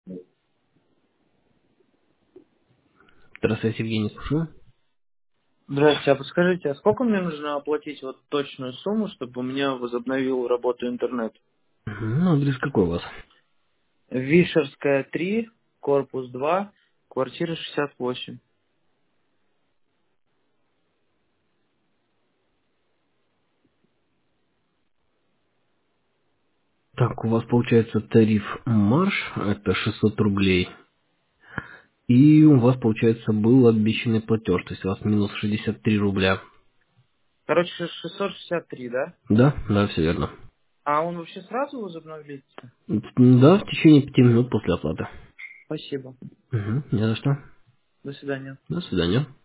Здравствуйте, Евгений, слушаю. Здравствуйте, а подскажите, а сколько мне нужно оплатить вот точную сумму, чтобы у меня возобновил работу интернет? Ну, адрес какой у вас? Вишерская, 3, корпус 2, квартира 68. Так, у вас получается тариф марш, это 600 рублей. И у вас, получается, был обещанный платеж, то есть у вас минус 63 рубля. Короче, 663, да? Да, да, все верно. А он вообще сразу возобновится? Да, в течение 5 минут после оплаты. Спасибо. Угу, не за что. До свидания. До свидания.